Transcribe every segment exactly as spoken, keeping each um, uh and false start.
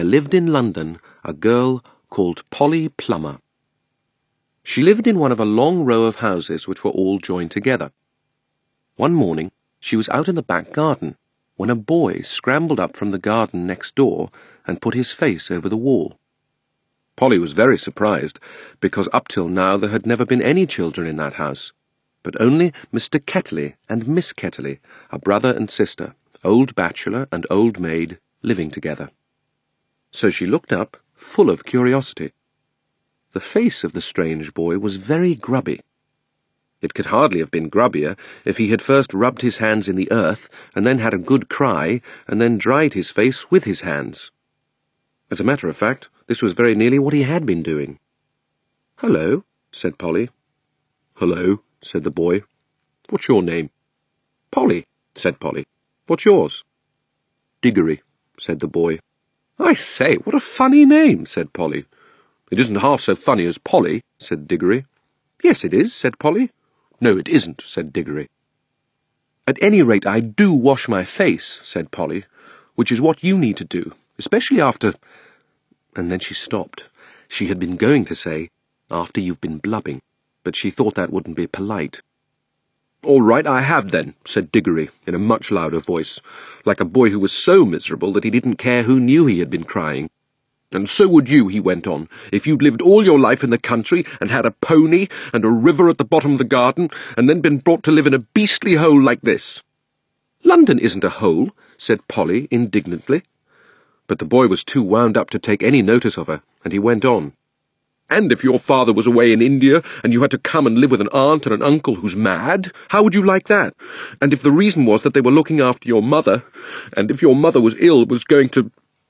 There lived in London a girl called Polly Plummer. She lived in one of a long row of houses which were all joined together. One morning she was out in the back garden when a boy scrambled up from the garden next door and put his face over the wall. Polly was very surprised, because up till now there had never been any children in that house, but only Mister Ketterley and Miss Ketterley, a brother and sister, old bachelor and old maid, living together. So she looked up, full of curiosity. The face of the strange boy was very grubby. It could hardly have been grubbier if he had first rubbed his hands in the earth, and then had a good cry, and then dried his face with his hands. As a matter of fact, this was very nearly what he had been doing. "Hello," said Polly. "Hello," said the boy. "What's your name?" "Polly," said Polly. "What's yours?" "Diggory," said the boy. "I say, what a funny name," said Polly. "It isn't half so funny as Polly," said Diggory. "Yes, it is," said Polly. "No, it isn't," said Diggory. "At any rate, I do wash my face," said Polly, "which is what you need to do, especially after—" And then she stopped. She had been going to say, "after you've been blubbing," but she thought that wouldn't be polite. "All right, I have then," said Diggory, in a much louder voice, like a boy who was so miserable that he didn't care who knew he had been crying. "And so would you," he went on, "if you'd lived all your life in the country, and had a pony, and a river at the bottom of the garden, and then been brought to live in a beastly hole like this." "London isn't a hole," said Polly indignantly. But the boy was too wound up to take any notice of her, and he went on. "And if your father was away in India, and you had to come and live with an aunt and an uncle who's mad, how would you like that? And if the reason was that they were looking after your mother, and if your mother was ill, was going to...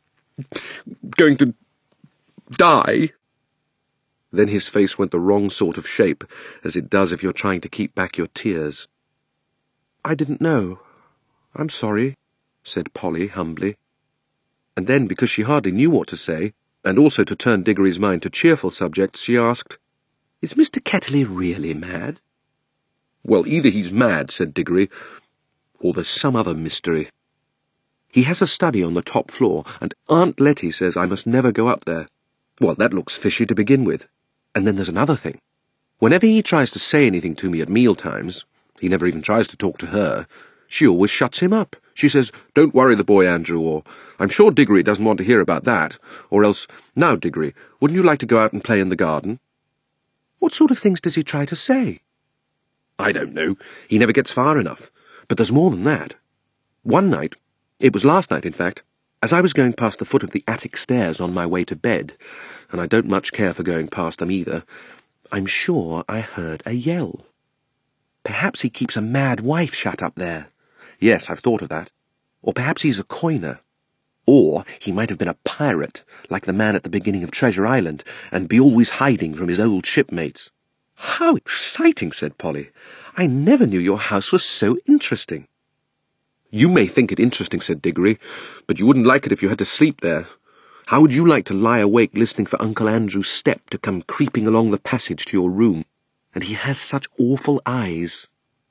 going to... die—" Then his face went the wrong sort of shape, as it does if you're trying to keep back your tears. "I didn't know. I'm sorry," said Polly humbly. And then, because she hardly knew what to say, and also to turn Diggory's mind to cheerful subjects, she asked, "Is Mister Ketterley really mad?" "Well, either he's mad," said Diggory, "or there's some other mystery. He has a study on the top floor, and Aunt Letty says I must never go up there. Well, that looks fishy to begin with. And then there's another thing. Whenever he tries to say anything to me at meal-times, he never even tries to talk to her, she always shuts him up. She says, 'Don't worry the boy, Andrew,' or 'I'm sure Diggory doesn't want to hear about that,' or else, 'Now, Diggory, wouldn't you like to go out and play in the garden?'" "What sort of things does he try to say?" "I don't know. He never gets far enough. But there's more than that. One night, it was last night in fact, as I was going past the foot of the attic stairs on my way to bed, and I don't much care for going past them either, I'm sure I heard a yell. Perhaps he keeps a mad wife shut up there. Yes, I've thought of that. Or perhaps he's a coiner. Or he might have been a pirate, like the man at the beginning of Treasure Island, and be always hiding from his old shipmates." "How exciting," said Polly. "I never knew your house was so interesting." "You may think it interesting," said Diggory, "but you wouldn't like it if you had to sleep there. How would you like to lie awake listening for Uncle Andrew's step to come creeping along the passage to your room? And he has such awful eyes."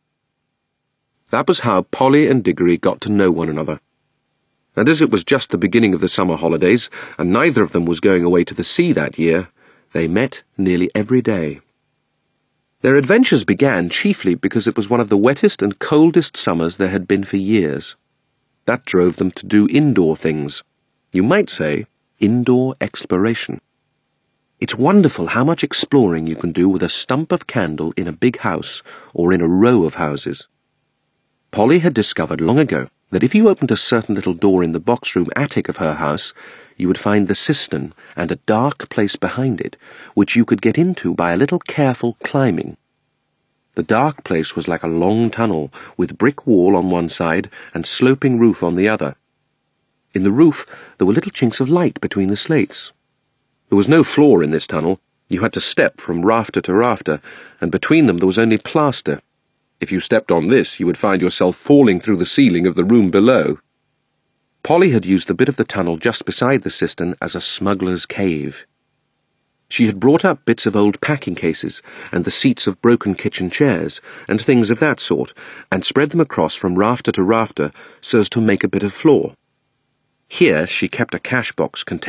That was how Polly and Diggory got to know one another. And as it was just the beginning of the summer holidays, and neither of them was going away to the sea that year, they met nearly every day. Their adventures began chiefly because it was one of the wettest and coldest summers there had been for years. That drove them to do indoor things. You might say, indoor exploration. It's wonderful how much exploring you can do with a stump of candle in a big house or in a row of houses. Polly had discovered long ago that if you opened a certain little door in the box-room attic of her house, you would find the cistern and a dark place behind it, which you could get into by a little careful climbing. The dark place was like a long tunnel, with brick wall on one side and sloping roof on the other. In the roof there were little chinks of light between the slates. There was no floor in this tunnel. You had to step from rafter to rafter, and between them there was only plaster. If you stepped on this, you would find yourself falling through the ceiling of the room below. Polly had used the bit of the tunnel just beside the cistern as a smuggler's cave. She had brought up bits of old packing cases and the seats of broken kitchen chairs and things of that sort, and spread them across from rafter to rafter so as to make a bit of floor. Here she kept a cash box containing